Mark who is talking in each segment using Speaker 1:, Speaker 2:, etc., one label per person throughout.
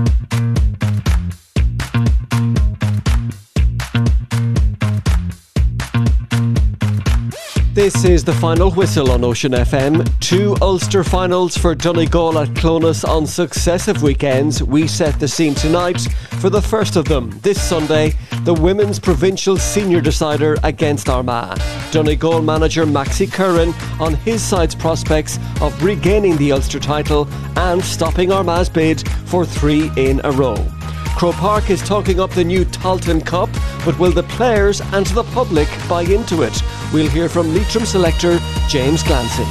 Speaker 1: This is the final whistle on Ocean FM. 2 Ulster finals for Donegal at Clones on successive weekends. We set the scene tonight for the first of them. This Sunday, the Women's Provincial Senior Decider against Armagh. Donegal manager Maxi Curran on his side's prospects of regaining the Ulster title and stopping Armagh's bid for 3 in a row. Croke Park is talking up the new Tailteann Cup, but will the players and the public buy into it? We'll hear from Leitrim selector James Glancy.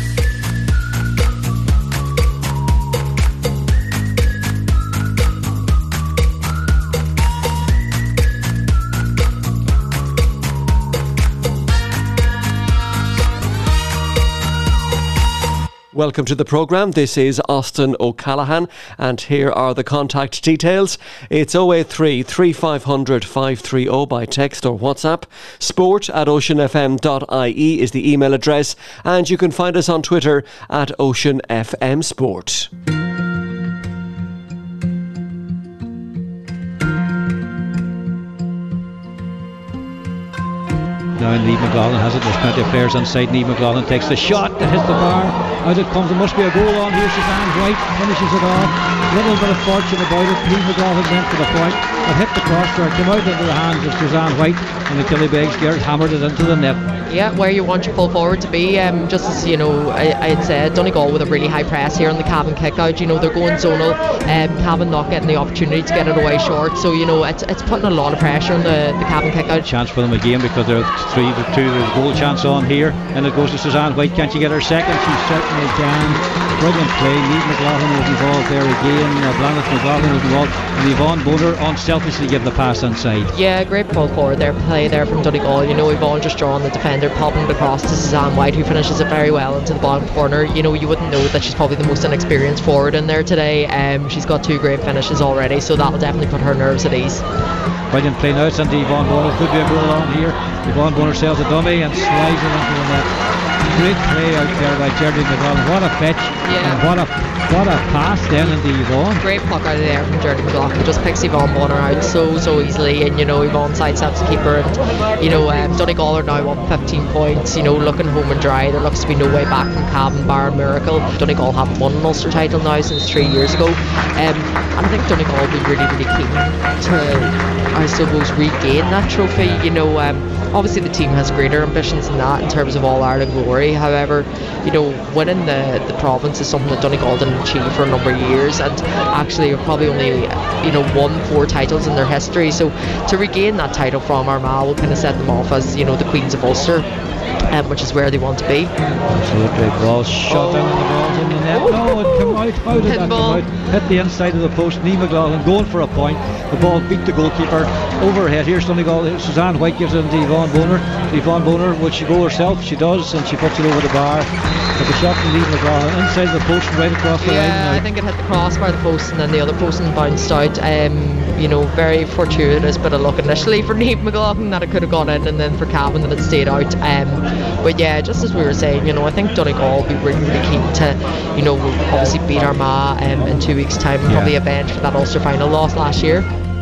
Speaker 1: Welcome to the programme. This is Austin O'Callaghan and here are the contact details. It's 083 3500 530 by text or WhatsApp. sport@oceanfm.ie is the email address and you can find us on Twitter at OceanFMSport.
Speaker 2: Now Niamh McLaughlin has it, there's plenty of players on side. Niamh McLaughlin takes the shot that hits the bar. Out it comes, there must be a goal on here. Suzanne White finishes it off. Little bit of fortune about it. Niamh McLaughlin went for the point. It hit the crossbar, came out into the hands of Suzanne White, and the Killybegs Garrett hammered it into the net.
Speaker 3: Yeah, where you want your full forward to be. Just as you know, I'd say Donegal with a really high press here on the Cavan kick out. You know, they're going zonal. Cavan not getting the opportunity to get it away short. So you know, it's putting a lot of pressure on the Cavan kick out.
Speaker 2: Chance for them again because they're 3-2. There's a goal chance on here, and it goes to Suzanne White. Can't she get her second? She certainly can. Brilliant play. Niamh McLaughlin was involved there again. Blaneth McLaughlin was involved, and Yvonne Boner unselfishly give the pass inside.
Speaker 3: Yeah, great ball forward there. Play there from Donegal. You know, Yvonne just drawing the defender, popping it across to Suzanne White, who finishes it very well into the bottom corner. You know, you wouldn't know that she's probably the most inexperienced forward in there today. She's got 2 great finishes already, so that'll definitely put her nerves at ease.
Speaker 2: Brilliant play now. It's into Yvonne Boner. Could be a goal on here. Yvonne Boner sails a dummy and slides it into the net. Great play out there by Geraldine McLaughlin. What a fetch, and what a pass then into Yvonne.
Speaker 3: Great puck out of there from Geraldine McLaughlin. Just picks Yvonne Bonner out so easily, and you know, Yvonne sidesteps the keeper, and you know, Donegal are now up 15 points, you know, looking home and dry. There looks to be no way back from Cavan bar a miracle. Donegal haven't won an Ulster title now since 3 years ago, and I think Donegal will be really keen to, I suppose, regain that trophy. You know, obviously the team has greater ambitions than that in terms of All-Ireland glory. However, you know, winning the province is something that Donegal didn't achieve for a number of years, and actually have probably only, you know, won 4 titles in their history. So to regain that title from Armagh will kind of set them off as, you know, the Queens of Ulster, which is where they want to be.
Speaker 2: Absolutely. Ball shot down, and the ball's in the net. No, it came out. How did that come out? Hit the inside of the post. Niamh McLaughlin going for a point. The ball beat the goalkeeper overhead. Here's Donegal. Suzanne White gives it into Yvonne Boner. Yvonne Boner, would she go herself? She does, and she puts it over the bar. But the shot from Niamh McLaughlin inside the post and right across the line.
Speaker 3: Yeah, I think it hit the crossbar, the post, and then the other post and bounced out. You know, very fortuitous bit of luck initially for Niamh McLaughlin that it could have gone in, and then for Cavan that it stayed out. But yeah, just as we were saying, you know, I think Donegal will be really keen to, you know, obviously beat Armagh in 2 weeks' time, and probably avenge for that Ulster final loss last year.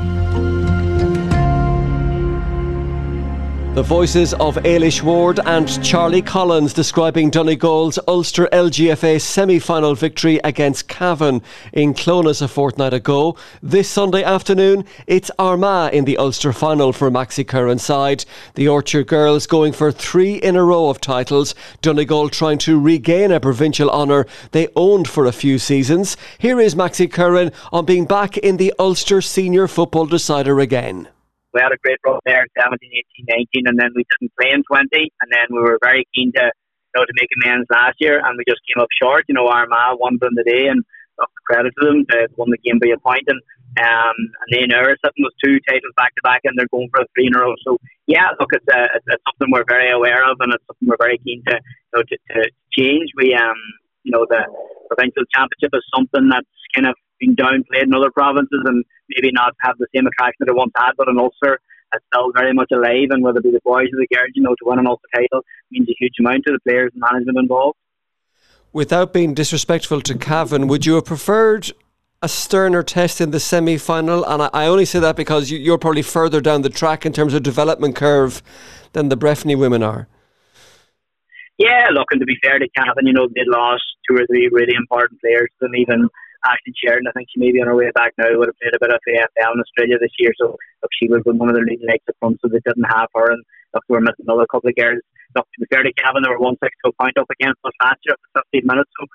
Speaker 1: The voices of Ailish Ward and Charlie Collins describing Donegal's Ulster LGFA semi-final victory against Cavan in Clones a fortnight ago. This Sunday afternoon, it's Armagh in the Ulster final for Maxi Curran's side. The Orchard girls going for 3 in a row of titles. Donegal trying to regain a provincial honour they owned for a few seasons. Here is Maxi Curran on being back in the Ulster Senior Football Decider again.
Speaker 4: We had a great run there in 17, 18, 19, and then we didn't play in 20, and then we were very keen to, you know, to make amends last year, and we just came up short. You know, Armagh won them today, and credit to them. They won the game by a point, and they now are sitting with 2 titles back to back, and they're going for a 3 in a row. So yeah, look, it's something we're very aware of, and it's something we're very keen to, you know, to change. We you know, the provincial championship is something that's kind of been downplayed in other provinces and maybe not have the same attraction that it once had, but in Ulster it's still very much alive, and whether it be the boys or the girls, you know, to win an Ulster title means a huge amount to the players and management involved.
Speaker 1: Without being disrespectful to Cavan, would you have preferred a sterner test in the semi-final? And I only say that because you're probably further down the track in terms of development curve than the Breffni women are.
Speaker 4: Yeah, look, and to be fair to Cavan, they'd lost 2 or 3 really important players, and even Ashley Sheridan, I think she may be on her way back now, would have played a bit of AFL in Australia this year, so look, she would have been one of their leading legs up front, so they didn't have her, and look, they were missing another couple of girls. Look, to be fair to Cavan, they were 1-6 to a point up against us last year after 15 minutes, so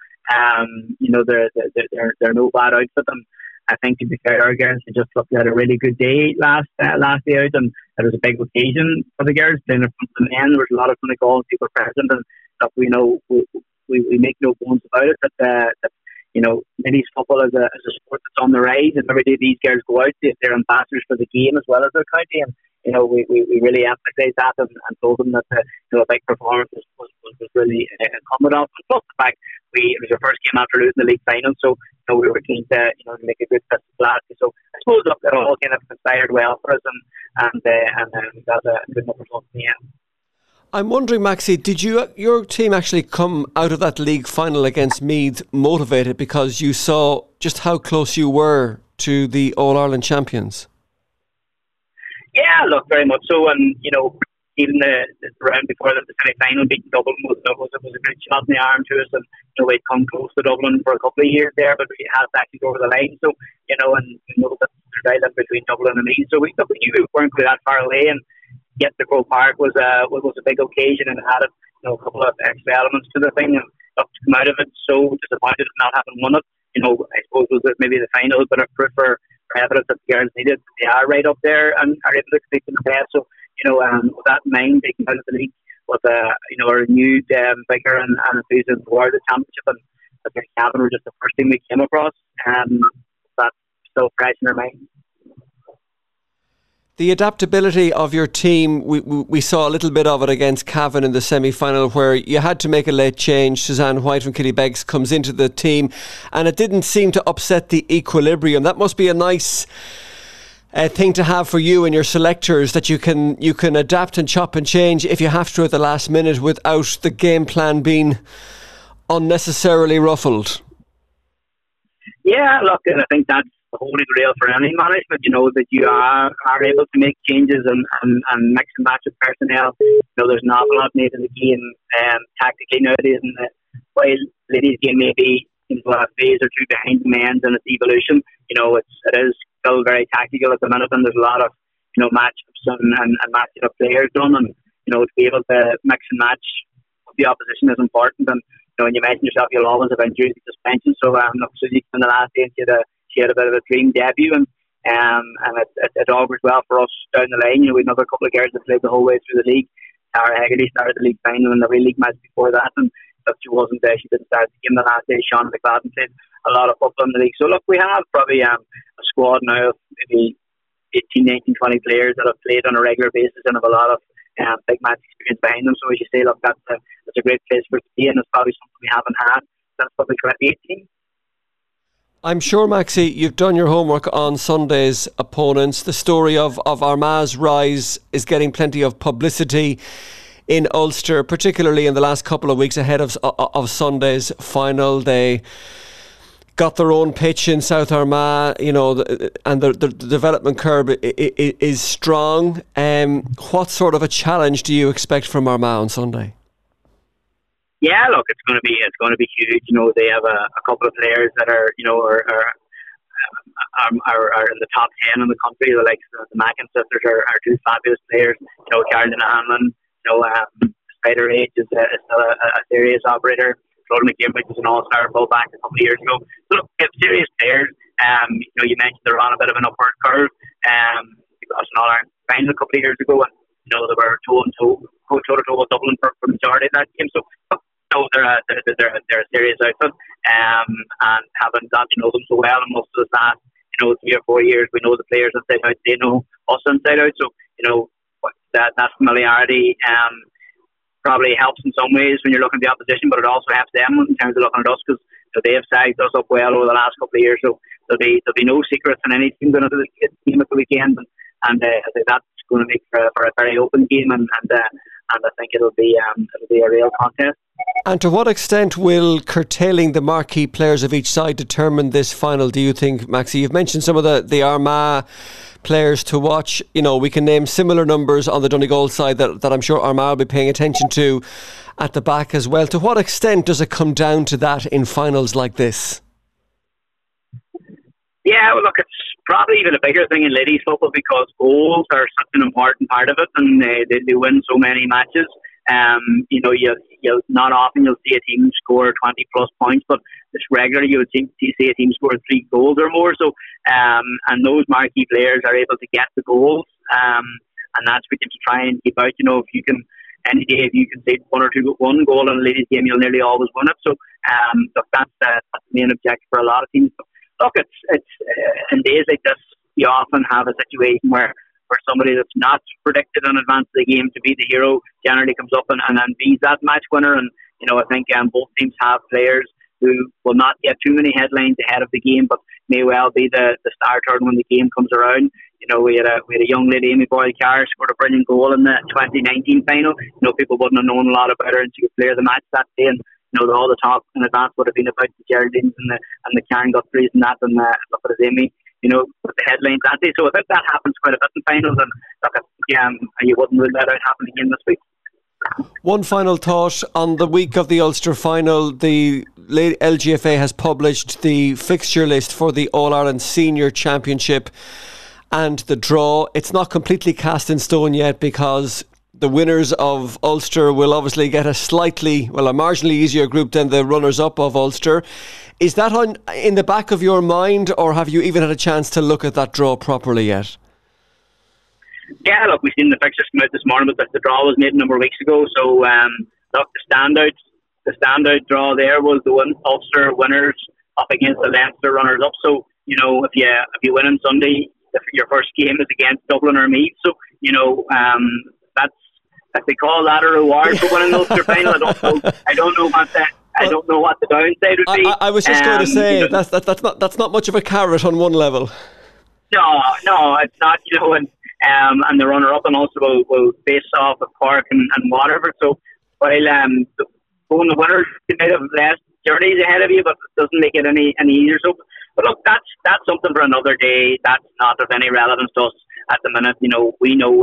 Speaker 4: they're no bad outfit, and I think to be fair, our girls just looked at a really good day last day out, and it was a big occasion for the girls playing in front of the men. There was a lot of Donegal people present, and look, we make no bones about it that ladies football is a sport that's on the rise, and every day these girls go out, they're ambassadors for the game as well as their county, and we really emphasise that and told them that a big performance was really incumbent on. Plus the fact it was our first game after losing the league final, so we were keen to make a good fist of Glasgow. So I suppose it all kind of conspired well for us, and we got a good enough result in the end.
Speaker 1: I'm wondering, Maxie, did your team actually come out of that league final against Meath motivated because you saw just how close you were to the All-Ireland champions?
Speaker 4: Yeah, look, very much so, and even the round before the semi-final beating Dublin was a good shot in the arm to us, and we'd come close to Dublin for a couple of years there, but we had to actually go over the line. So and that there's island between Dublin and Meath, so we knew we weren't going that far away, and yet the Grove Park was a big occasion and had a couple of extra elements to the thing, and to come out of it so disappointed to not having won it. I suppose was maybe the final bit of proof for evidence that the girls needed. They are right up there and are able to compete in the best. So with that in mind, they came out of the league with a renewed vigor and enthusiasm toward the championship, and I think Cavan were just the first thing we came across, and that's still fresh in our mind.
Speaker 1: The adaptability of your team, we saw a little bit of it against Cavan in the semi-final, where you had to make a late change. Suzanne White from Killybegs comes into the team, and it didn't seem to upset the equilibrium. That must be a nice thing to have for you and your selectors, that you can adapt and chop and change if you have to at the last minute without the game plan being unnecessarily ruffled.
Speaker 4: Yeah, look, and I think that's the holy grail for any management, that you are able to make changes and mix and match with personnel. There's an awful lot made in the game tactically nowadays, and while ladies' game may be a phase or two behind the men's and its evolution, it is still very tactical at the minute, and there's a lot of matchups and matching up players done, and to be able to mix and match with the opposition is important. And when you mention yourself, you'll always have injuries and suspension. So Susie in the last game she had a bit of a dream debut, and it augurs well for us down the line. We had another couple of girls that played the whole way through the league. Tara Hegarty started the league final in the real league match before that, and if she wasn't there, she didn't start the game the last day. Sean McFadden played a lot of football in the league. So look, we have probably a squad now of maybe 18, 19, 20 players that have played on a regular basis and have a lot of big match experience behind them. So as you say, look, that's a great place for it to be, and it's probably something we haven't had since probably 2018.
Speaker 1: I'm sure, Maxie, you've done your homework on Sunday's opponents. The story of Armagh's rise is getting plenty of publicity in Ulster, particularly in the last couple of weeks ahead of Sunday's final. They got their own pitch in South Armagh, and the development curve is strong. What sort of a challenge do you expect from Armagh on Sunday?
Speaker 4: Yeah, look, it's going to be huge. They have a couple of players that are in the top 10 in the country. The likes of the Mackin sisters are two fabulous players. Carolina Hanlon, despite her age, is still a serious operator. Jordan McGimbridge was an all-star fullback a couple of years ago. So look, we have serious players. You mentioned they're on a bit of an upward curve. They got an all-Ireland final a couple of years ago, and they were toe-to-toe with Dublin for the majority of that game. So they're a serious outfit, and having got to know them so well, and most of the last 3 or 4 years, we know the players inside out. They know us inside out. So that familiarity probably helps in some ways when you're looking at the opposition, but it also helps them in terms of looking at us, because they have sized us up well over the last couple of years. So there'll be no secrets in any team going into the game at the weekend, and I think that's going to make for a very open game, and I think it'll be a real contest.
Speaker 1: And to what extent will curtailing the marquee players of each side determine this final, do you think, Maxi? You've mentioned some of the Armagh players to watch. You know, we can name similar numbers on the Donegal side that I'm sure Armagh will be paying attention to at the back as well. To what extent does it come down to that in finals like this?
Speaker 4: Yeah, well, look, it's probably even a bigger thing in ladies football because goals are such an important part of it, and they win so many matches. You know, you'll not often you'll see a team score 20 plus points, but it's regularly you would see a team score 3 goals or more. So, and those marquee players are able to get the goals, and that's what you have to try and keep out. You know, if you can any day if you can say one goal in a ladies game, you'll nearly always win it. So, look, that's the main objective for a lot of teams. But look, it's in days like this, you often have a situation where somebody that's not predicted in advance of the game to be the hero generally comes up and then beats that match winner. And, you know, I think both teams have players who will not get too many headlines ahead of the game, but may well be the star turn when the game comes around. You know, we had a young lady, Amy Boyle-Carr, scored a brilliant goal in the 2019 final. You know, people wouldn't have known a lot about her and she could play the match that day. And, you know, all the talk in advance would have been about the Geraldines and the Karen Guthrie's and that, and look at Amy, you know, with the headlines that day. So I think that happens quite a bit in finals, and look, you wouldn't rule that out happening again this week.
Speaker 1: One final thought on the week of the Ulster final. The LGFA has published the fixture list for the All-Ireland Senior Championship and the draw. It's not completely cast in stone yet because the winners of Ulster will obviously get a marginally easier group than the runners-up of Ulster. Is that in the back of your mind, or have you even had a chance to look at that draw properly yet?
Speaker 4: Yeah, look, we've seen the fixtures come out this morning, but the draw was made a number of weeks ago. So, look, the standout draw there was the Ulster winners up against the Leinster runners-up. So, you know, if you win on Sunday, your first game is against Dublin or Meath. So, you know, that's, if they call that a reward for winning the Ulster final, I don't know what the downside would be.
Speaker 1: I was just going to say, you know, that's not much of a carrot on one level.
Speaker 4: No, it's not. You know, and the runner-up and also will face off with Cork and Waterford. So while the winners might have less journeys ahead of you, but it doesn't make it any easier. So, but look, that's something for another day. That's not of any relevance to us at the minute. You know, we know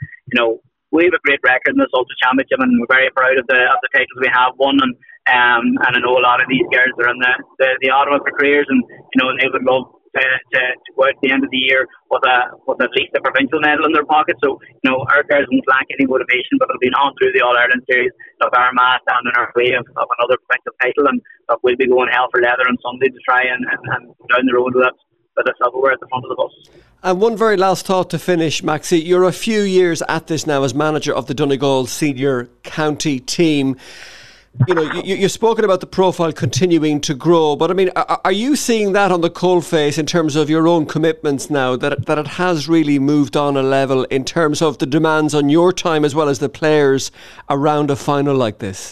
Speaker 4: we have a great record in this Ulster Championship, and we're very proud of the titles we have won. And I know a lot of these girls are in the autumn of their careers, and you know, they would love to go out at the end of the year with at least a provincial medal in their pocket. So, you know, our girls won't lack any motivation, but it'll be on through the All-Ireland series. Look, Armagh stand in our way of another provincial title, and look, we'll be going hell for leather on Sunday to try and down the road with that. But the silverware at the front of the bus.
Speaker 1: And one very last thought to finish, Maxi. You're a few years at this now as manager of the Donegal senior county team. You know, you've spoken about the profile continuing to grow, but I mean, are you seeing that on the coalface in terms of your own commitments now, that it has really moved on a level in terms of the demands on your time as well as the players around a final like this?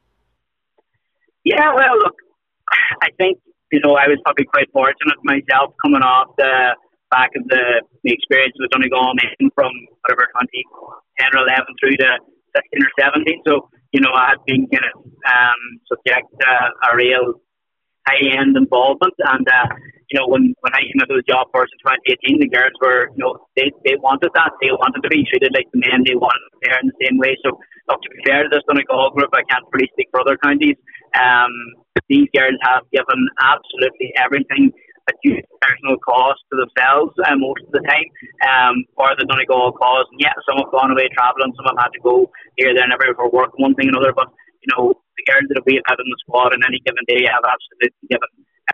Speaker 4: Yeah, well, look, I think, you know, I was probably quite fortunate myself coming off the back of the experience with Donegal from whatever 2010 or 11 through to 16 or 17. So, you know, I had been kind of subject to a real high-end involvement. And, you know, when I came into the job first in 2018, the girls were, you know, they wanted that. They wanted to be treated like the men. They wanted to be there in the same way. So, look, to be fair to this Donegal group, I can't really speak for other counties. These girls have given absolutely everything at huge personal cost to themselves most of the time for the Donegal cause. And yeah, some have gone away travelling, some have had to go here, there and everywhere for work, one thing and another. But, you know, the girls that we have had in the squad on any given day have absolutely given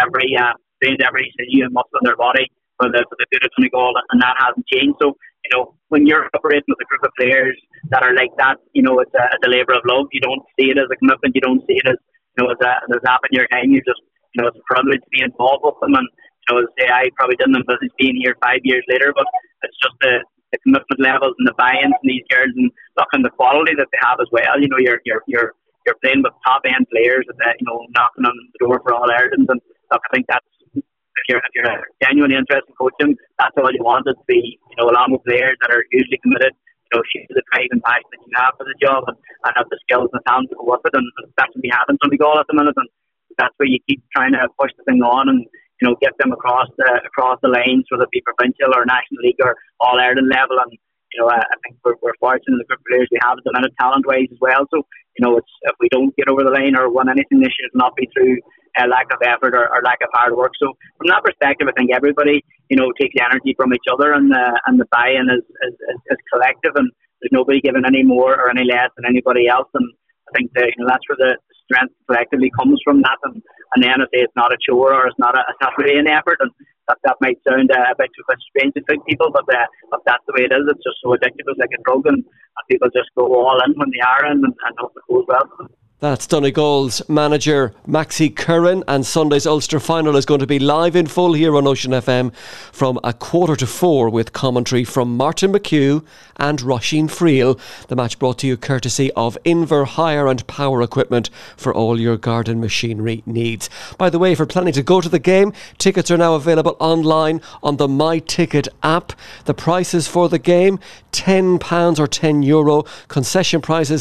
Speaker 4: every sinew and muscle in their body for the good of Donegal, and that hasn't changed. So, you know, when you're operating with a group of players that are like that, you know, it's a labour of love. You don't see it as a commitment. You don't see it as, you know, as a zap in your time. You just, you know, it's a privilege to be involved with them. And, you know, as I say, I probably didn't envisage being here 5 years later, but it's just the commitment levels and the buy-ins from these girls, and look, and the quality that they have as well. You know, you're playing with top-end players that, you know, knocking on the door for All Ireland. And look, I think that's, if you're genuinely interested in coaching, that's all you want, is to be, you know, along with players that are hugely committed, you show the drive and passion that you have for the job, and have the skills and the talent to work with it, and that's what we have in Donegal at the minute, and that's where you keep trying to push the thing on and get them across the lines, whether it be provincial or National League or All Ireland level. And I think we're fortunate in the group of players we have at the minute, talent wise as well. So it's, if we don't get over the line or win anything this year, it'll not be through lack of effort or lack of hard work. So from that perspective, I think everybody takes energy from each other, and the buy-in is collective, and there's nobody giving any more or any less than anybody else. And I think that's where the strength collectively comes from that. And then I say it's not a chore or it's not really an effort, and that might sound a bit strange to people, but that's the way it is. It's just so addictive, it's like a drug, and people just go all in when they are in, and hope it goes well for them.
Speaker 1: That's Donegal's manager Maxi Curran, and Sunday's Ulster final is going to be live in full here on Ocean FM from 3:45 with commentary from Martin McHugh and Roisin Friel. The match brought to you courtesy of Inver Hire and Power Equipment for all your garden machinery needs. By the way, if you're planning to go to the game, tickets are now available online on the My Ticket app. The prices for the game, £10 or €10. Concession prices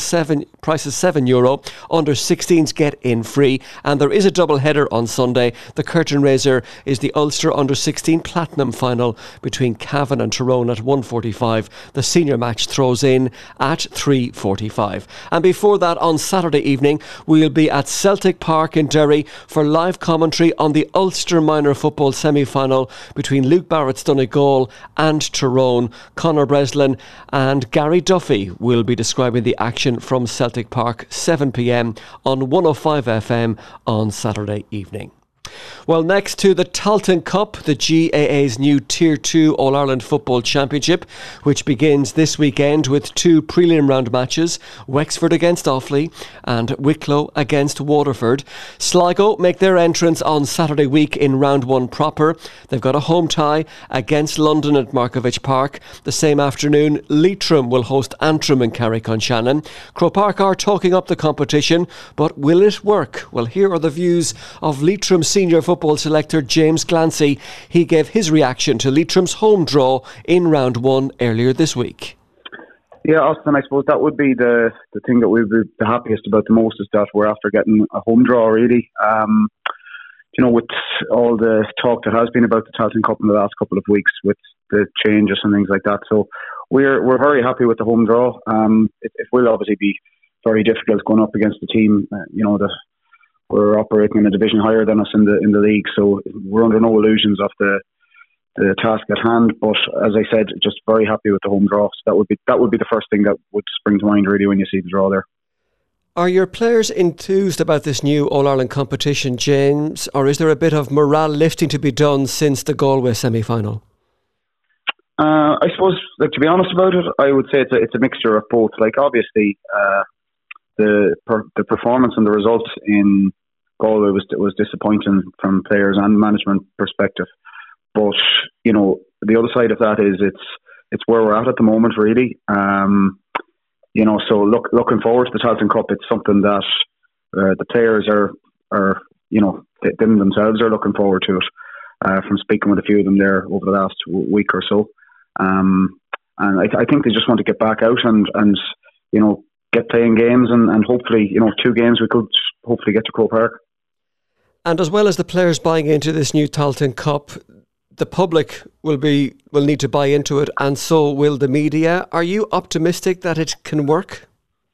Speaker 1: €7. Under 16s get in free, and there is a double header on Sunday. The curtain raiser is the Ulster Under 16 Platinum final between Cavan and Tyrone at 1:45. The senior match throws in at 3:45. And before that, on Saturday evening, we'll be at Celtic Park in Derry for live commentary on the Ulster Minor Football semi-final between Luke Barrett's Donegal and Tyrone. Conor Breslin and Gary Duffy will be describing the action from Celtic Park, 7 p.m. on 105 FM on Saturday evening. Well, next to the Tailteann Cup, the GAA's new Tier 2 All-Ireland Football Championship, which begins this weekend with 2 prelim round matches, Wexford against Offaly and Wicklow against Waterford. Sligo make their entrance on Saturday week in round 1 proper. They've got a home tie against London at Markievicz Park. The same afternoon, Leitrim will host Antrim in Carrick-on-Shannon. Croke Park are talking up the competition, but will it work? Well, here are the views of Leitrim senior football selector James Glancy. He gave his reaction to Leitrim's home draw in round 1 earlier this week.
Speaker 5: Yeah, Austin, I suppose that would be the thing that we'd be the happiest about the most, is that we're after getting a home draw, really. With all the talk that has been about the Tailteann Cup in the last couple of weeks with the changes and things like that. So we're very happy with the home draw. It will obviously be very difficult going up against the team, that we're operating in a division higher than us in the league, so we're under no illusions of the task at hand. But as I said, just very happy with the home draw. So that would be the first thing that would spring to mind, really, when you see the draw there.
Speaker 1: Are your players enthused about this new All-Ireland competition, James, or is there a bit of morale lifting to be done since the Galway semi-final?
Speaker 5: I suppose, to be honest about it, I would say it's a mixture of both. Obviously, the performance and the results in Galway was disappointing from players and management perspective. But the other side of that is it's where we're at the moment, really. So looking forward to the Tailteann Cup, it's something that the players are them themselves are looking forward to it. From speaking with a few of them there over the last week or so, and I think they just want to get back out and get playing games, and hopefully 2 games we could hopefully get to Croke Park.
Speaker 1: And as well as the players buying into this new Tailteann Cup, the public will need to buy into it, and so will the media. Are you optimistic that it can work?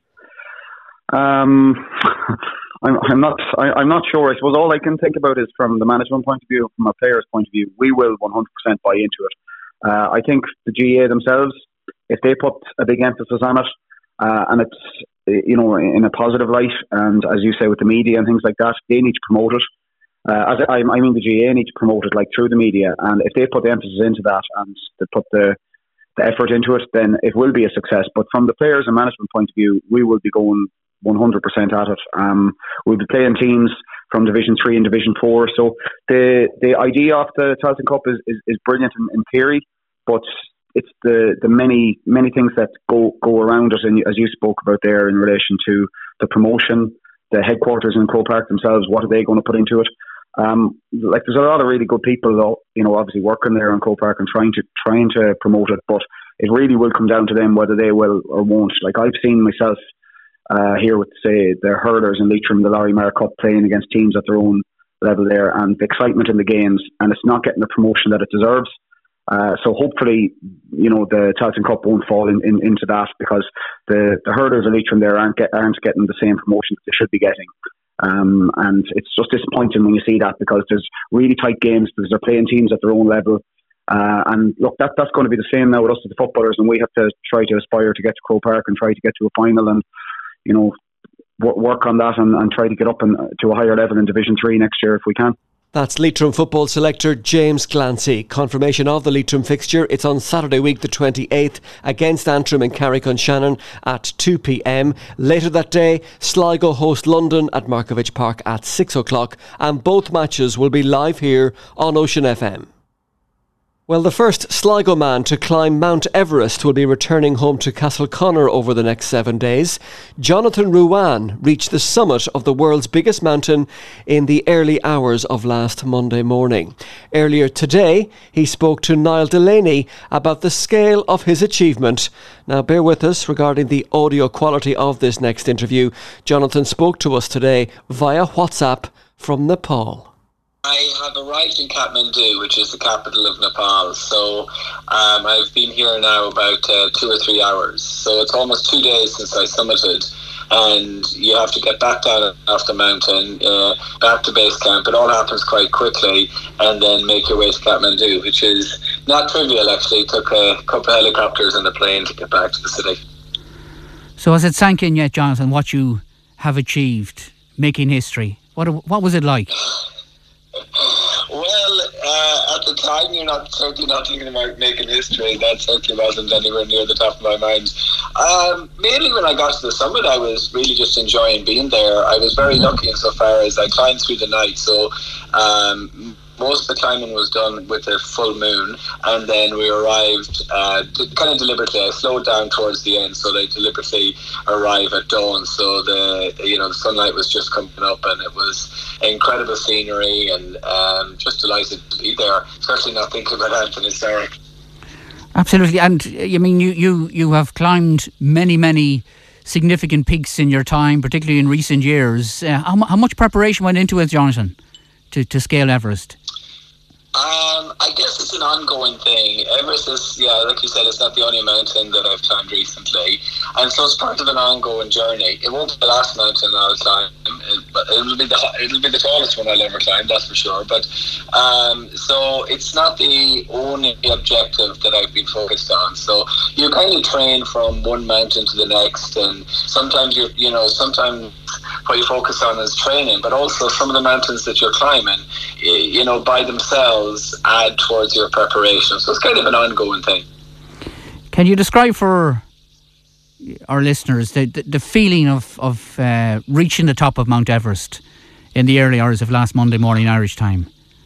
Speaker 1: I'm not sure. I suppose all I can think about is from the management point of view, from a player's point of view. We will 100% buy into it. I think the GAA themselves, if they put a big emphasis on it, and it's in a positive light, and as you say with the media and things like that, they need to promote it. I mean the GAA need to promote it through the media, and if they put the emphasis into that and they put the effort into it, then it will be a success. But from the players and management point of view, we will be going 100% at it. We'll be playing teams from Division 3 and Division 4. So the idea of the Tailteann Cup is brilliant in theory, but it's the many things that go around it, and as you spoke about there in relation to the promotion, the headquarters in Croke Park themselves, what are they going to put into it? There's a lot of really good people, obviously working there in Croke Park and trying to promote it, but
Speaker 5: it really will come down to them whether they will or won't. Like I've seen myself here with, say, the hurlers in Leitrim, the Lorimar Cup, playing against teams at their own level there, and the excitement in the games, and it's not getting the promotion that it deserves. So hopefully, the Tailteann Cup won't fall into that, because the hurlers in Leitrim there aren't getting the same promotion that they should be getting. And it's just disappointing when you see that, because there's really tight games, because they're playing teams at their own level. And look, that's going to be the same now with us as the footballers, and we have to try to aspire to get to Croke Park and try to get to a final, and work on that and try to get up to a higher level in Division 3 next year if we can.
Speaker 1: That's Leitrim football selector James Glancy. Confirmation of the Leitrim fixture. It's on Saturday week the 28th against Antrim and Carrick-on-Shannon at 2 p.m. Later that day, Sligo host London at Markievicz Park at 6 o'clock, and both matches will be live here on Ocean FM. Well, the first Sligo man to climb Mount Everest will be returning home to Castleconner over the next 7 days. Jonathan Ruane reached the summit of the world's biggest mountain in the early hours of last Monday morning. Earlier today, he spoke to Niall Delaney about the scale of his achievement. Now, bear with us regarding the audio quality of this next interview. Jonathan spoke to us today via WhatsApp from Nepal.
Speaker 6: I have arrived in Kathmandu, which is the capital of Nepal. So I've been here now about 2 or 3 hours. So it's almost 2 days since I summited. And you have to get back down off the mountain, back to base camp. It all happens quite quickly. And then make your way to Kathmandu, which is not trivial, actually. It took a couple of helicopters and a plane to get back to the city.
Speaker 7: So has it sank in yet, Jonathan, what you have achieved, making history? What was it like?
Speaker 6: Well, at the time, you're certainly not thinking about making history. That certainly wasn't anywhere near the top of my mind. Mainly when I got to the summit, I was really just enjoying being there. I was very lucky insofar as I climbed through the night, so most of the climbing was done with a full moon, and then we arrived kind of deliberately. I slowed down towards the end, so they deliberately arrive at dawn. So the sunlight was just coming up, and it was incredible scenery, and just delighted to be there. Certainly not thinking about anything historic.
Speaker 7: Absolutely, and I mean you have climbed many significant peaks in your time, particularly in recent years. How much preparation went into it, Jonathan, to scale Everest?
Speaker 6: I guess it's an ongoing thing. Everest is, like you said, it's not the only mountain that I've climbed recently, and so it's part of an ongoing journey. It won't be the last mountain I'll climb, but it'll be the tallest one I'll ever climb, that's for sure. But so it's not the only objective that I've been focused on. So you kind of train from one mountain to the next, and sometimes sometimes what you focus on is training, but also some of the mountains that you're climbing, by themselves add towards your preparation. So it's kind of an ongoing thing.
Speaker 7: Can you describe for our listeners the feeling of reaching the top of Mount Everest in the early hours of last Monday morning Irish time?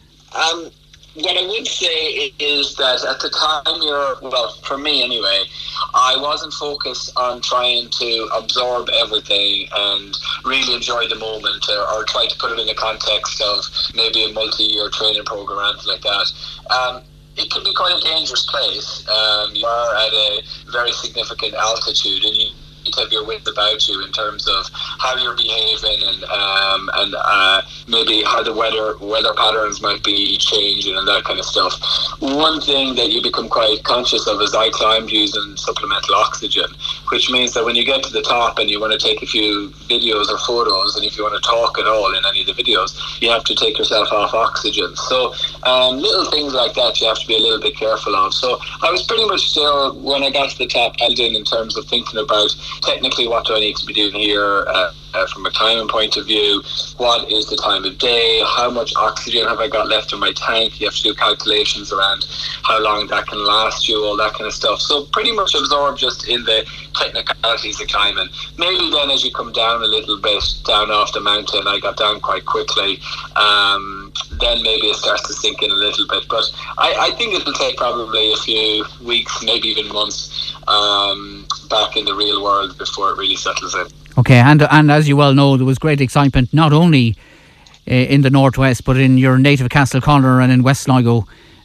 Speaker 6: What I would say is that at the time, for me anyway, I wasn't focused on trying to absorb everything and really enjoy the moment, or try to put it in the context of maybe a multi-year training program or anything like that. It can be quite a dangerous place. You are at a very significant altitude, and you need to have your wits about you in terms of how you're behaving and maybe how the weather patterns might be changing and that kind of stuff. One thing that you become quite conscious of is I climbed using supplemental oxygen, which means that when you get to the top and you want to take a few videos or photos, and if you want to talk at all in any of the videos, you have to take yourself off oxygen. So little things like that you have to be a little bit careful of. So I was pretty much still, when I got to the top, held in terms of thinking about technically what do I need to be doing here from a timing point of view, what is the time of day, how much oxygen have I got left in my tank. You have to do calculations around how long that can last you, all that kind of stuff. So pretty much absorbed just in the technicalities of climbing. Maybe then as you come down a little bit, down off the mountain, I got down quite quickly, then maybe it starts to sink in a little bit. But I think it'll take probably a few weeks, maybe even months, back in the real world before it really settles in.
Speaker 7: Okay, and as you well know, there was great excitement not only in the northwest but in your native Castleconner and in West Sligo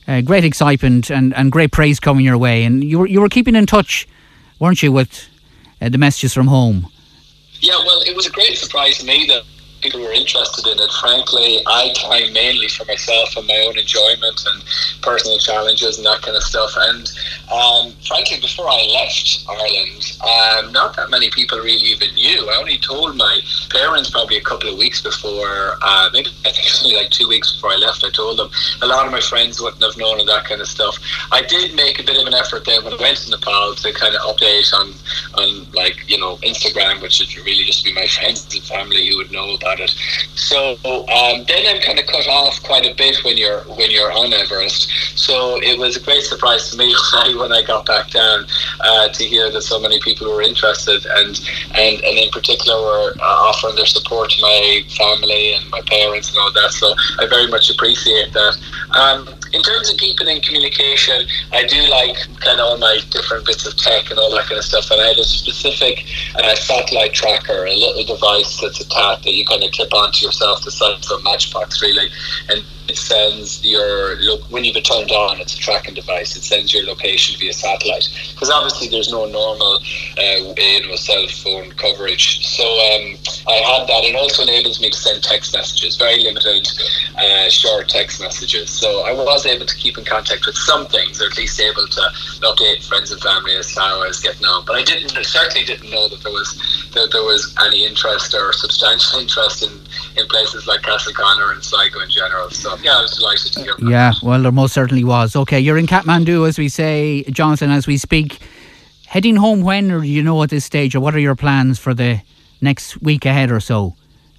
Speaker 7: great excitement and great praise coming your way. And you were keeping in touch, weren't you, with the messages from home?
Speaker 6: Yeah, well, it was a great surprise to me that people were interested in it. Frankly, I climb mainly for myself and my own enjoyment and personal challenges and that kind of stuff. And frankly, before I left Ireland, not that many people really even knew. I only told my parents probably a couple of weeks before, maybe I think it was only like 2 weeks before I left. I told them. A lot of my friends wouldn't have known and that kind of stuff. I did make a bit of an effort then when I went to Nepal to kind of update on like, you know, Instagram, which would really just be my friends and family who would know about it. So then I'm kind of cut off quite a bit when you're on Everest. So it was a great surprise to me when I got back down to hear that so many people were interested and in particular were offering their support to my family and my parents and all that. So I very much appreciate that. In terms of keeping in communication, I do like kind of all my different bits of tech and all that kind of stuff. And I had a specific satellite tracker, a little device that's attached that you kind of clip onto yourself the size of a matchbox, really. And it sends when you've it turned on, it's a tracking device. It sends your location via satellite because obviously there's no normal cell phone coverage. So I had that. It also enables me to send text messages, very limited short text messages. So I was able to keep in contact with some things, or at least able to update friends and family as how I was getting on. But I certainly didn't know that there was any interest or substantial interest in places like Castleconnor and Sligo in general. So yeah, I was delighted to hear that.
Speaker 7: Yeah, well, there most certainly was. Okay, you're in Kathmandu, as we say, Jonathan, as we speak. Heading home when, or do you know at this stage, or what are your plans for the next week ahead or so?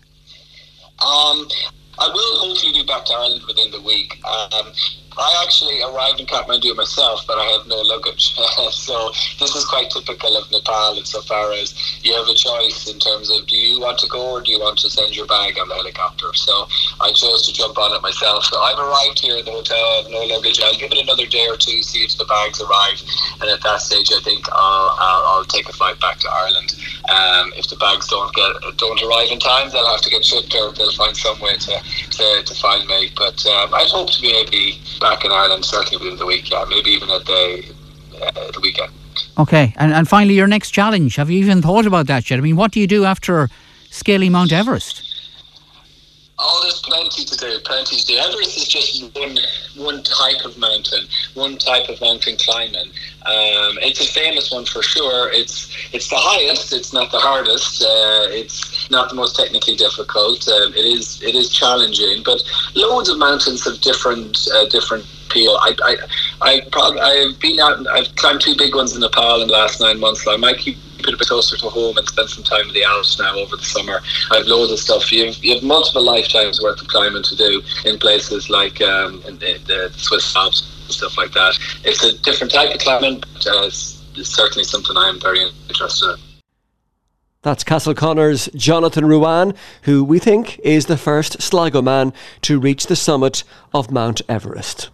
Speaker 6: I will hopefully be back to Ireland within the week. I actually arrived in Kathmandu myself, but I have no luggage. So this is quite typical of Nepal insofar as you have a choice in terms of do you want to go or do you want to send your bag on the helicopter. So I chose to jump on it myself. So I've arrived here at the hotel, no luggage. I'll give it another day or two, see if the bags arrive. And at that stage, I think I'll take a flight back to Ireland. If the bags don't arrive in time, they'll have to get shipped or they'll find some way to find me. But I'd hope to be maybe back in Ireland certainly within the week, yeah, maybe even at the weekend.
Speaker 7: Okay, and finally your next challenge, have you even thought about that yet? I mean, what do you do after scaling Mount Everest?
Speaker 6: Oh, there's plenty to do. Everest is just one type of mountain, one type of mountain climbing. It's a famous one for sure. It's the highest. It's not the hardest. It's not the most technically difficult. It is challenging, but loads of mountains have different appeal. I've climbed 2 big ones in Nepal in the last 9 months. So I might keep it a bit closer to home and spend some time in the Alps now over the summer. I have loads of stuff. You have multiple lifetimes worth of climbing to do in places like in the Swiss Alps and stuff like that. It's a different type of climbing, but it's certainly something I'm very interested in.
Speaker 1: That's Castleconnor's Jonathan Ruane, who we think is the first Sligo man to reach the summit of Mount Everest.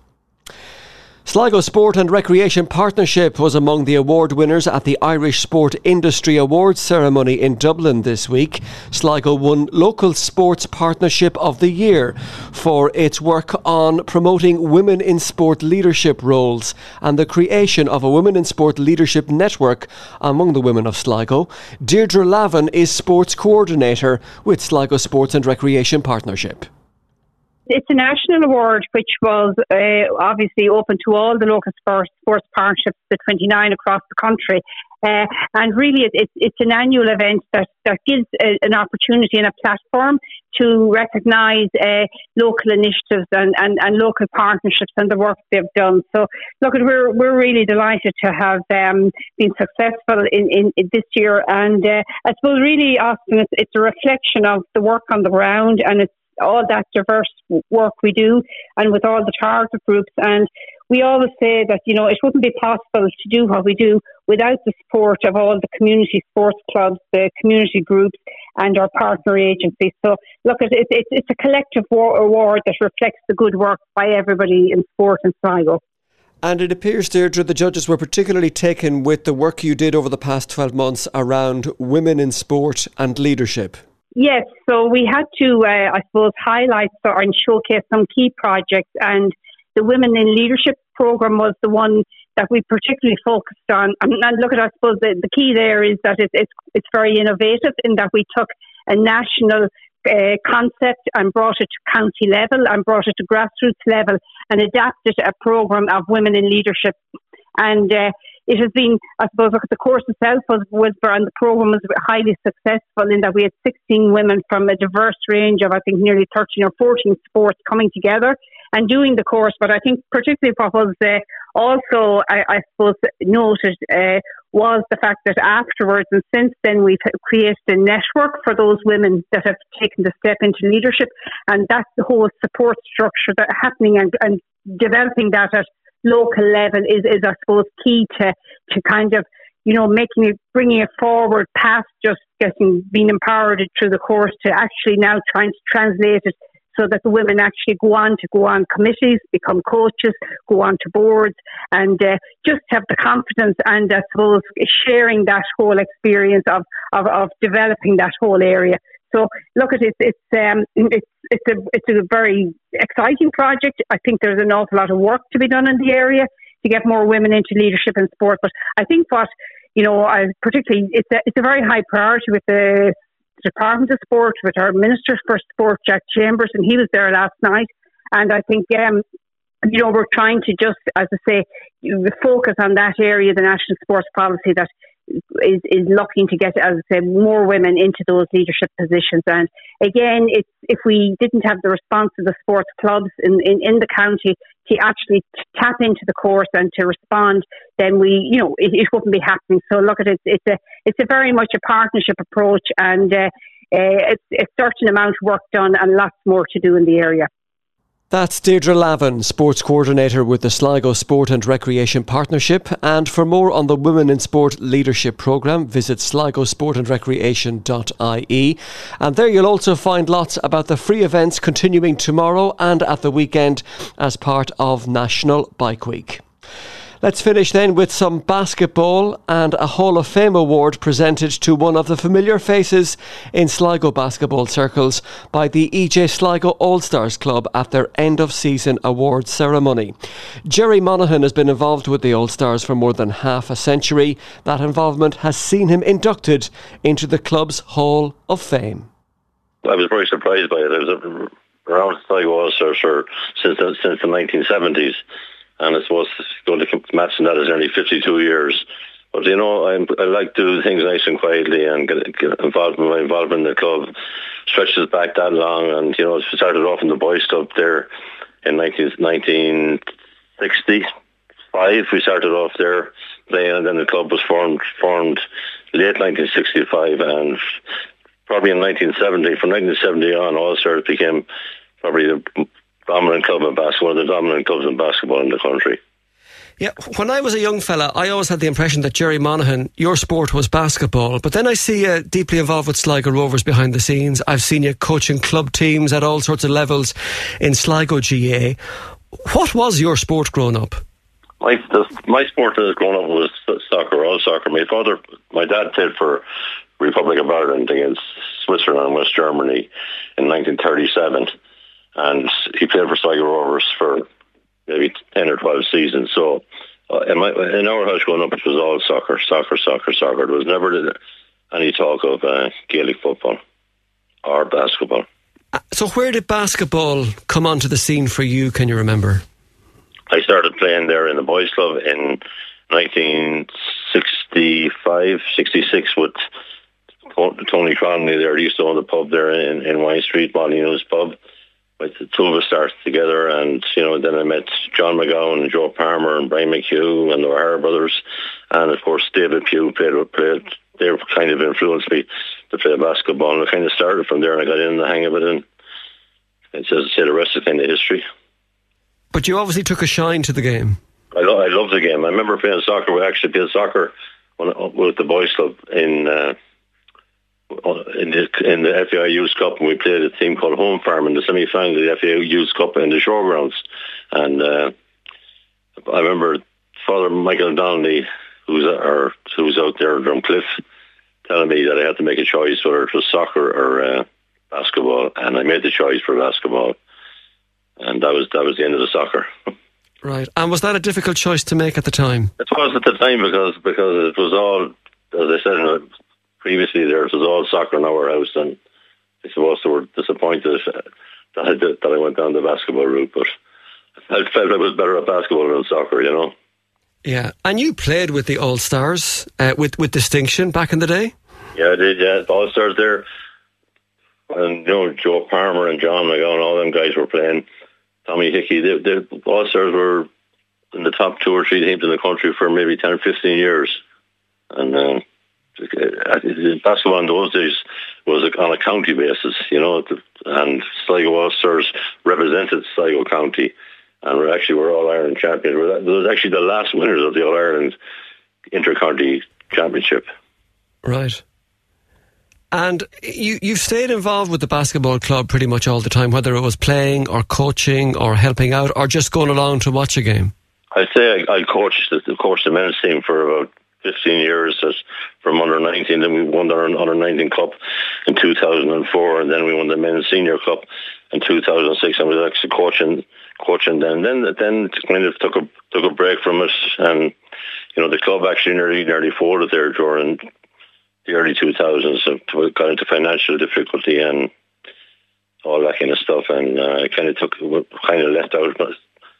Speaker 1: Sligo Sport and Recreation Partnership was among the award winners at the Irish Sport Industry Awards ceremony in Dublin this week. Sligo won Local Sports Partnership of the Year for its work on promoting women in sport leadership roles and the creation of a women in sport leadership network among the women of Sligo. Deirdre Lavin is sports coordinator with Sligo Sports and Recreation Partnership.
Speaker 8: It's a national award which was obviously open to all the local sports partnerships, the 29 across the country. And really it's an annual event that gives an opportunity and a platform to recognise local initiatives and local partnerships and the work they've done. So look, we're really delighted to have been successful in this year. And I suppose really, Austin, it's a reflection of the work on the ground, and it's all that diverse work we do and with all the target groups. And we always say that, you know, it wouldn't be possible to do what we do without the support of all the community sports clubs, the community groups and our partner agencies. So look, it's a collective award that reflects the good work by everybody in sport in Sligo.
Speaker 1: And it appears, Deirdre, the judges were particularly taken with the work you did over the past 12 months around women in sport and leadership.
Speaker 8: Yes, so we had to, I suppose, highlight and showcase some key projects, and the Women in Leadership programme was the one that we particularly focused on. And look at, I suppose the key there is that it's very innovative in that we took a national concept and brought it to county level and brought it to grassroots level and adapted a programme of women in leadership. And it has been, I suppose, look, the course itself was and the programme was highly successful in that we had 16 women from a diverse range of, I think, nearly 13 or 14 sports coming together and doing the course. But I think particularly what was also, I suppose, noted was the fact that afterwards and since then we've created a network for those women that have taken the step into leadership, and that's the whole support structure that happening and developing that at local level is I suppose key to kind of, you know, bringing it forward past just being empowered through the course to actually now trying to translate it so that the women actually go on committees, become coaches, go on to boards, and just have the confidence and I suppose sharing that whole experience of developing that whole area. So look at it, it's a very exciting project. I think there's an awful lot of work to be done in the area to get more women into leadership in sport. But I think what, you know, particularly it's a very high priority with the Department of Sport, with our Minister for Sport, Jack Chambers, and he was there last night. And I think, you know, we're trying to just, as I say, focus on that area, the national sports policy that is looking to get, as I said, more women into those leadership positions. And again, if we didn't have the response of the sports clubs in the county to actually tap into the course and to respond, then it wouldn't be happening. So look at it, it's a very much a partnership approach, and it's a certain amount of work done and lots more to do in the area.
Speaker 1: That's Deirdre Lavin, Sports Coordinator with the Sligo Sport and Recreation Partnership. And for more on the Women in Sport Leadership Programme, visit sligosportandrecreation.ie. And there you'll also find lots about the free events continuing tomorrow and at the weekend as part of National Bike Week. Let's finish then with some basketball and a Hall of Fame award presented to one of the familiar faces in Sligo basketball circles by the EJ Sligo All-Stars Club at their end-of-season awards ceremony. Jerry Monaghan has been involved with the All-Stars for more than half a century. That involvement has seen him inducted into the club's Hall of Fame.
Speaker 9: I was very surprised by it. I was around Sligo All-Stars since the 1970s. And I suppose going to match in that is nearly 52 years. But, you know, I like to do things nice and quietly and get involved. My involvement in the club stretches back that long. And, you know, it started off in the boys' club there in 1965. We started off there playing, and then the club was formed late 1965. And probably in 1970, from 1970 on, All-Stars became probably the dominant club in basketball, one of the dominant clubs in basketball in the country.
Speaker 1: Yeah, when I was a young fella, I always had the impression that Jerry Monaghan, your sport was basketball, but then I see you deeply involved with Sligo Rovers behind the scenes. I've seen you coaching club teams at all sorts of levels in Sligo GA. What was your sport growing up?
Speaker 9: My sport as growing up was soccer, all soccer. My dad played for Republic of Ireland against Switzerland and West Germany in 1937. And he played for Sligo Rovers for maybe 10 or 12 seasons. So in our house growing up, it was all soccer. There was never any talk of Gaelic football or basketball.
Speaker 1: So where did basketball come onto the scene for you, can you remember?
Speaker 9: I started playing there in the boys' club in 1965, 66 with Tony Connolly there. He used to own the pub there in Wine Street, Molyneux's pub. The two of us started together, and you know, then I met John McGowan and Joe Palmer and Brian McHugh and the O'Hara brothers, and of course David Pugh played. They kind of influenced me to play basketball, and I kind of started from there, and I got in the hang of it, and it's, as I say, the rest is kind of history.
Speaker 1: But you obviously took a shine to the game.
Speaker 9: I love the game. I remember playing soccer. We actually played soccer with the boys' club in the FAI Youth Cup, and we played a team called Home Farm in the semi-final of the FAI Youth Cup in the showgrounds. And I remember Father Michael Donnelly, who's out there in Drumcliff, telling me that I had to make a choice whether it was soccer or basketball, and I made the choice for basketball, and that was the end of the soccer.
Speaker 1: Right. And was that a difficult choice to make at the time?
Speaker 9: It was at the time because it was all, as I said previously there, it was all soccer in our house, and I suppose they were disappointed that I went down the basketball route, but I felt I was better at basketball than soccer, you know.
Speaker 1: Yeah. And you played with the All-Stars with distinction back in the day?
Speaker 9: Yeah, I did, yeah. The All-Stars there. And, Joe Palmer and John McGowan, all them guys were playing. Tommy Hickey, the All-Stars were in the top 2 or 3 teams in the country for maybe 10 or 15 years. And basketball in those days was on a county basis, and Sligo All-Stars represented Sligo County, and we're All-Ireland champions. It was actually the last winners of the All-Ireland Inter-County Championship.
Speaker 1: Right. And you've stayed involved with the basketball club pretty much all the time, whether it was playing or coaching or helping out or just going along to watch a game.
Speaker 9: I'd say I coached the men's team for about 15 years from under 19. Then we won our under 19 cup in 2004, and then we won the men's senior cup in 2006. I was actually coaching then. Then kind of took a break from it, and the club actually nearly folded there during the early 2000s. So got into financial difficulty and all that kind of stuff, and I kind of left out. But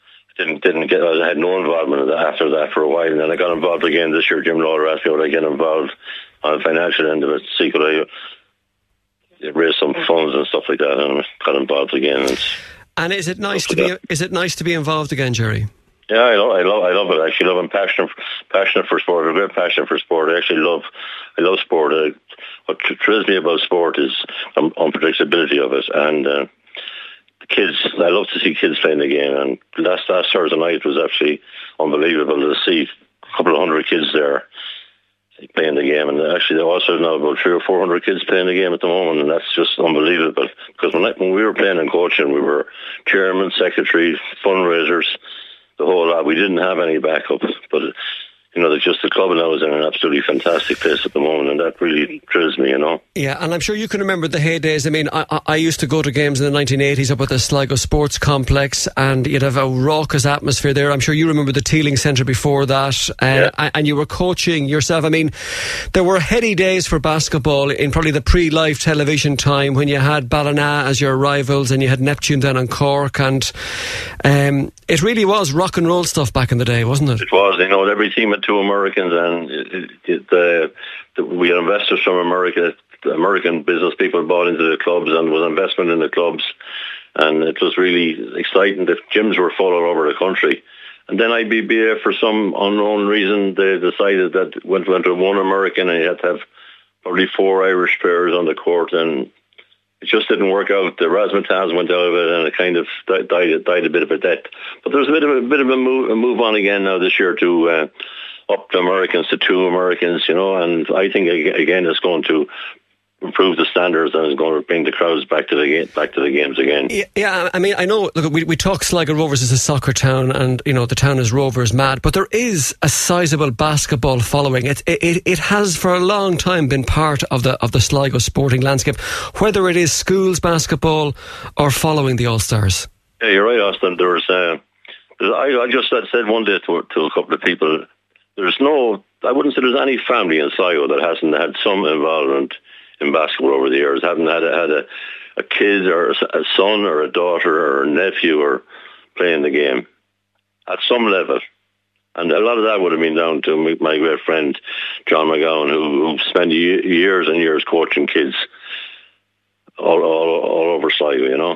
Speaker 9: I had no involvement after that for a while, and then I got involved again this year. Jim Lawler asked me would I get involved on the financial end of it, see could I raise some funds and stuff like that, and I got involved again.
Speaker 1: And is it nice to be involved again, Jerry?
Speaker 9: Yeah, I love it. Actually, I'm passionate for sport. I have a great passion for sport. I love sport. What thrills me about sport is unpredictability of it, and the kids. I love to see kids playing the game. And last Thursday night was actually unbelievable to see a couple of hundred kids there playing the game. And actually, there also now about 300 or 400 kids playing the game at the moment, and that's just unbelievable. Because when we were playing and coaching, we were chairman, secretary, fundraisers, the whole lot. We didn't have any backup, but the club now is in an absolutely fantastic place at the moment, and that really thrills me,
Speaker 1: Yeah, and I'm sure you can remember the heydays. I mean, I used to go to games in the 1980s up at the Sligo Sports Complex, and you'd have a raucous atmosphere there. I'm sure you remember the Teeling Centre before that, and you were coaching yourself. I mean, there were heady days for basketball in probably the pre-live television time when you had Ballina as your rivals, and you had Neptune then on Cork, and it really was rock and roll stuff back in the day, wasn't it?
Speaker 9: It was. Every team had 2 Americans, and we had investors from America. The American business people bought into the clubs, and was investment in the clubs, and it was really exciting. The gyms were full all over the country. And then IBBA, for some unknown reason, they decided that went to 1 American, and you had to have probably 4 Irish players on the court, and it just didn't work out. The razzmatazz went out of it, and it kind of died a bit of a death. But there's a bit of a move on again now this year to up the Americans to 2 Americans, and I think again it's going to improve the standards and is going to bring the crowds back to the games again.
Speaker 1: Yeah, I mean, I know. Look, we talk Sligo Rovers as a soccer town, and the town is Rovers mad, but there is a sizable basketball following. It has for a long time been part of the Sligo sporting landscape, whether it is schools basketball or following the All-Stars.
Speaker 9: Yeah, you're right, Austin. I just said one day to a couple of people, I wouldn't say there's any family in Sligo that hasn't had some involvement in basketball over the years, haven't had a kid or a son or a daughter or a nephew or playing the game at some level. And a lot of that would have been down to my great friend John McGowan, who spent years and years coaching kids all over Sligo,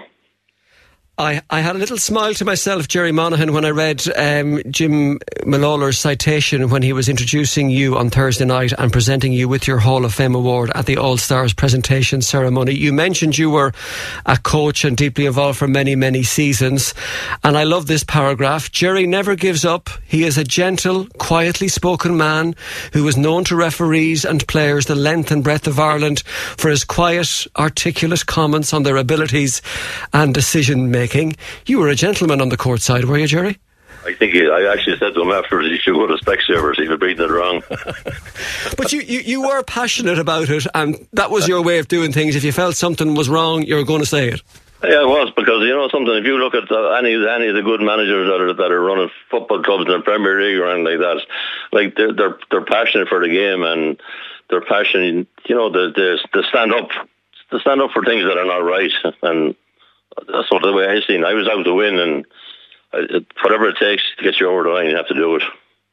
Speaker 1: I had a little smile to myself, Jerry Monaghan, when I read Jim Malawler's citation when he was introducing you on Thursday night and presenting you with your Hall of Fame award at the All-Stars presentation ceremony. You mentioned you were a coach and deeply involved for many, many seasons. And I love this paragraph. Jerry never gives up. He is a gentle, quietly spoken man who is known to referees and players the length and breadth of Ireland for his quiet, articulate comments on their abilities and decision-making. You were a gentleman on the court side, were you, Jerry?
Speaker 9: I think I actually said to him afterwards he should go to Specsavers. He was reading it wrong.
Speaker 1: But you were passionate about it, and that was your way of doing things. If you felt something was wrong, you were going to say it.
Speaker 9: Yeah, it was, because you know something. If you look at any of the good managers that are running football clubs in the Premier League or anything like that, like they're passionate for the game, and they're passionate. You know, they stand up for things that are not right, and that's what the way I seen. I was out to win, and whatever it takes to get you over the line, you have to do it.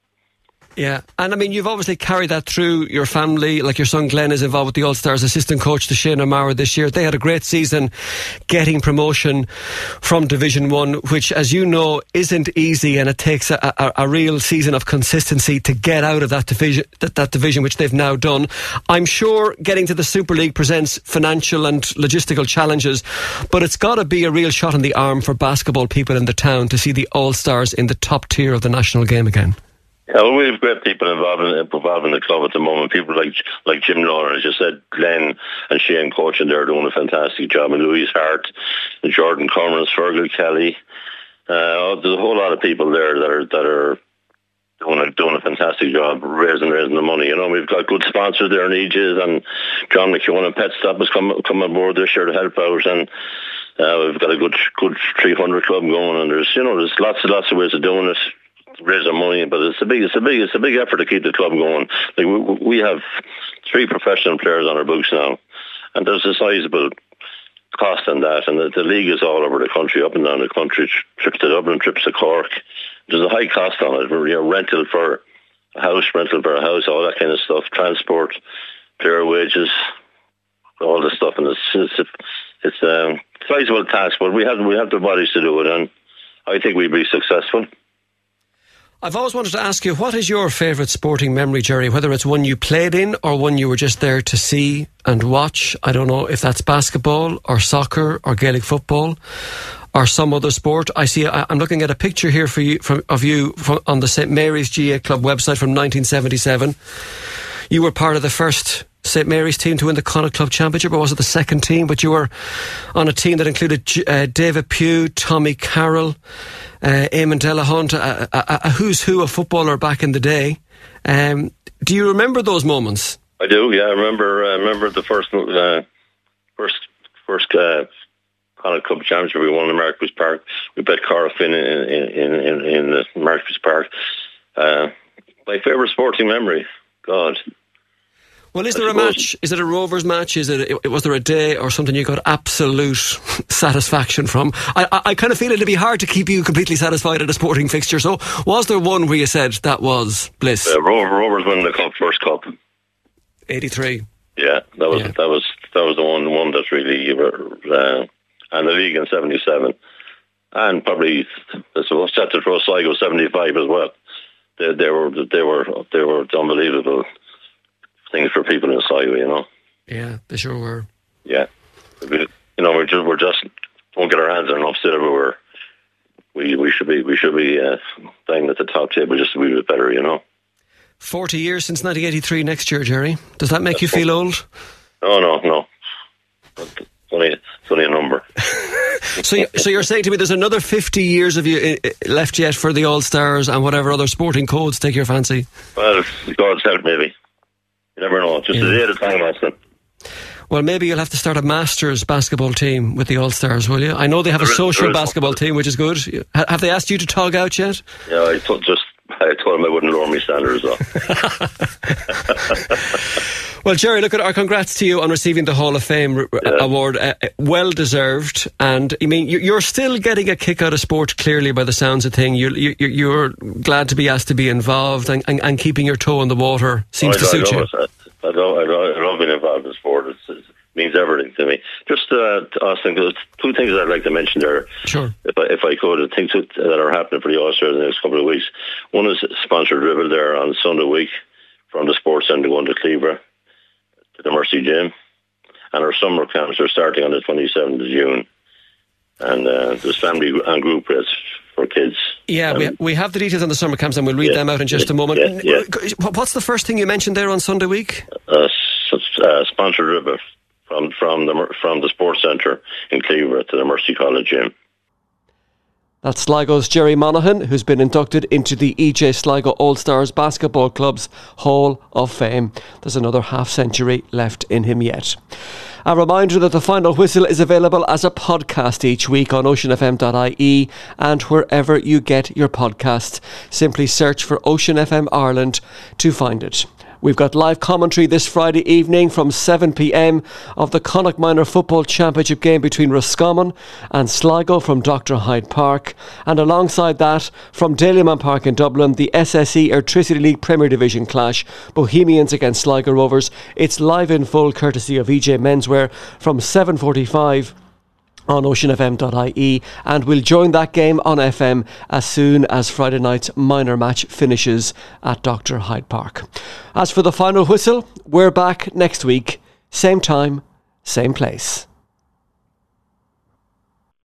Speaker 1: Yeah, and I mean, you've obviously carried that through your family. Like your son Glenn is involved with the All-Stars, assistant coach to Shane O'Mara this year. They had a great season getting promotion from Division 1, which, as you know, isn't easy, and it takes a real season of consistency to get out of that division, which they've now done. I'm sure getting to the Super League presents financial and logistical challenges, but it's got to be a real shot in the arm for basketball people in the town to see the All-Stars in the top tier of the national game again.
Speaker 9: Yeah, well, we have great people involved in the club at the moment. People like Jim Lawler, as you said, Glenn and Shane coaching there, doing a fantastic job, and Louise Hart, and Jordan Cummins, Fergal Kelly. There's a whole lot of people there that are doing a fantastic job raising the money. You know, we've got good sponsors there in Aegis, and John McEwen and Pet Stop has come on board this year to help out, and we've got a good 300 club going, and there's lots of ways of doing it. Raise our money, but it's a big effort to keep the club going. Like we have 3 professional players on our books now, and there's a sizable cost in that. And the league is all over the country, up and down the country, trips to Dublin, trips to Cork. There's a high cost on it. You know, rental for a house, all that kind of stuff, transport, player wages, all this stuff, and it's a sizable task. But we have the bodies to do it, and I think we'll be successful.
Speaker 1: I've always wanted to ask you, what is your favourite sporting memory, Jerry? Whether it's one you played in or one you were just there to see and watch. I don't know if that's basketball or soccer or Gaelic football or some other sport. I'm looking at a picture here of you on the St Mary's GA Club website from 1977. You were part of the first St Mary's team to win the Connacht Club Championship, or was it the second team? But you were on a team that included David Pugh, Tommy Carroll, Eamon Delahunt, a who's who of footballer back in the day. Do you remember those moments?
Speaker 9: I do, yeah. I remember the first Connacht Club Championship we won in Markfields Park. We bet Corofin in the Markfields Park. My favourite sporting memory, God.
Speaker 1: Well, is there a match? Is it a Rovers match? Was there a day or something you got absolute satisfaction from? I kind of feel it'd be hard to keep you completely satisfied at a sporting fixture. So, was there one where you said that was bliss?
Speaker 9: Rovers won the first cup.
Speaker 1: 83.
Speaker 9: Yeah, that was the one that's really and the league in 77, and probably was set to throw Sligo 75 as well. They were unbelievable things for people in Sligo, you know.
Speaker 1: Yeah, they sure were.
Speaker 9: Yeah, you know, we're just don't get our hands on enough silverware. We should be playing at the top table just a wee bit better, you know.
Speaker 1: 40 years since 1983 next year, Jerry. Does that make you feel old?
Speaker 9: No. It's only a number.
Speaker 1: So you're saying to me there's another 50 years of you left yet for the All-Stars and whatever other sporting codes take your fancy?
Speaker 9: Well, God's help, maybe. You never know. Just a day at a time, Austin.
Speaker 1: Well, maybe you'll have to start a Masters basketball team with the All-Stars, will you? I know they have a social basketball team, which is good. Have they asked you to tug out yet?
Speaker 9: Yeah, I told them I wouldn't lower my standards up.
Speaker 1: Well, Jerry, look at our congrats to you on receiving the Hall of Fame award. Well deserved. And I mean, you're still getting a kick out of sport, clearly, by the sounds of things. You're glad to be asked to be involved, and keeping your toe in the water seems to suit you.
Speaker 9: I love being involved in sport. It means everything to me. Just, Austin, there's 2 things I'd like to mention there.
Speaker 1: Sure.
Speaker 9: If I could, things that are happening for the All-Stars in the next couple of weeks. One is sponsored dribble there on Sunday week from the Sports Centre going to Cleaver to the Mercy Gym. And our summer camps are starting on the 27th of June. And there's family and group race for kids.
Speaker 1: Yeah, we have the details on the summer camps, and we'll read them out in just a moment.
Speaker 9: Yeah.
Speaker 1: What's the first thing you mentioned there on Sunday week?
Speaker 9: Sponsored dribble from the Sports Centre in Cleaver to the Mercy College Gym.
Speaker 1: That's Sligo's Jerry Monaghan, who's been inducted into the EJ Sligo All-Stars Basketball Club's Hall of Fame. There's another half-century left in him yet. A reminder that the Final Whistle is available as a podcast each week on oceanfm.ie and wherever you get your podcasts. Simply search for Ocean FM Ireland to find it. We've got live commentary this Friday evening from 7 p.m. of the Connacht Minor Football Championship game between Roscommon and Sligo from Dr. Hyde Park. And alongside that, from Dalymount Park in Dublin, the SSE Airtricity League Premier Division clash, Bohemians against Sligo Rovers. It's live in full courtesy of EJ Menswear from 7:45 on oceanfm.ie, and we'll join that game on FM as soon as Friday night's minor match finishes at Dr. Hyde Park. As for the Final Whistle, we're back next week, same time, same place.